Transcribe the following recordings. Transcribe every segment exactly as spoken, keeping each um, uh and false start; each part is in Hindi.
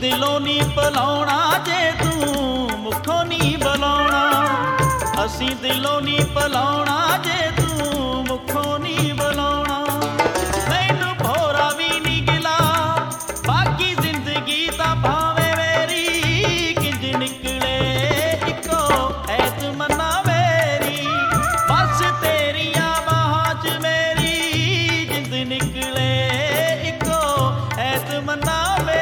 दिलों नी भुलाउणा जे तू मुखों नी बुलाउणा। असीं दिलों नी भुलाउणा जे तू मुखों नी बुलाउणा। मैनू भोरा भी नी गिला बाकी जिंदगी दा भावे मेरी किंज निकले इको ऐत मन्ना मेरी। बस तेरिया बाहां च मेरी जिंद निकले इको ऐत मन्ना मेरी।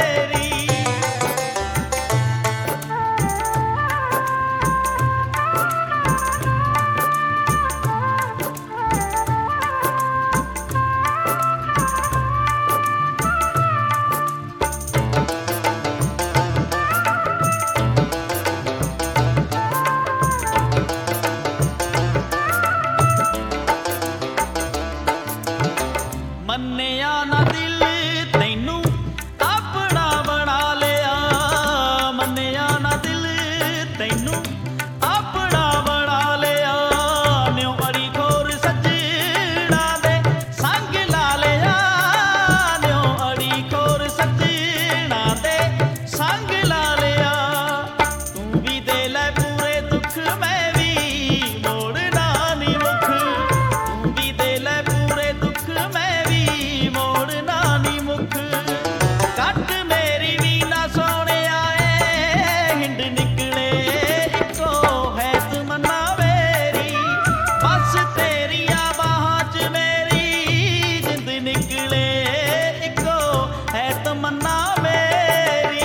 मन्निया ना दिल तैनू अपना बना लिया। मन्निया ना दिल तैनू अपना बना लिया। न्यों अड़ी खोर सजना दे संग ला लिया। न्यों अड़ी खोर सजना दे संग ला लिया। तू भी दे ले पूरे दुख मैं भी मोड़ना नी मुख। तू भी दे ले पूरे दुख मैं मोड़ना नी मुख। कट मेरी भी ना सोने आए हिंड निकले इको है तमन्ना मेरी। बस तेरिया बाहां च मेरी जिंद निकले इको है तमन्ना मेरी।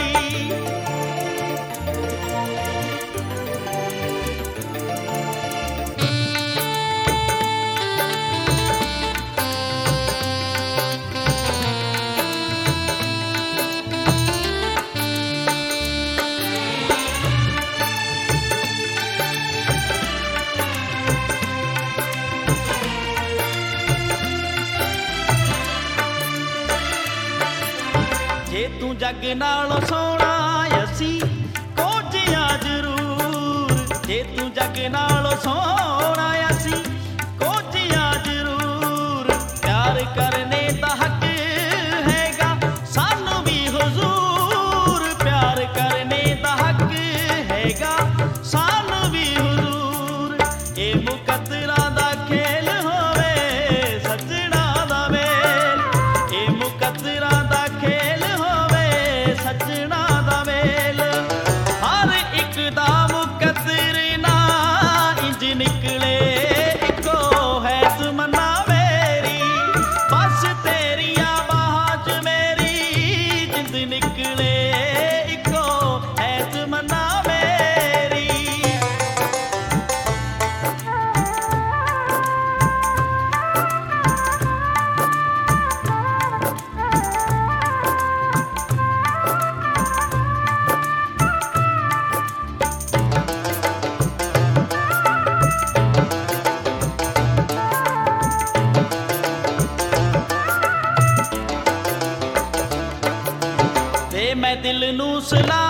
जे तू जग नालों सोना असी कोजिया जरूर। जे तू जग नालों सोना असी कोजिया जरूर। प्यार करने दा हक हैगा सानू भी हुजूर। प्यार करने दा हक हैगा सानू भी हुजूर। ए मुकद्दरा दा खेल होवे सजना दा मेल। ए मुकद्दरा दा खेल सजना दा मेल। हर एक दा मुकद्दर ना इंज निकले इको है तमन्ना मेरी। बस तेरिया बाहां च मेरी जिंद निकले इको है तमन्ना मेरी। मैं दिल नू सला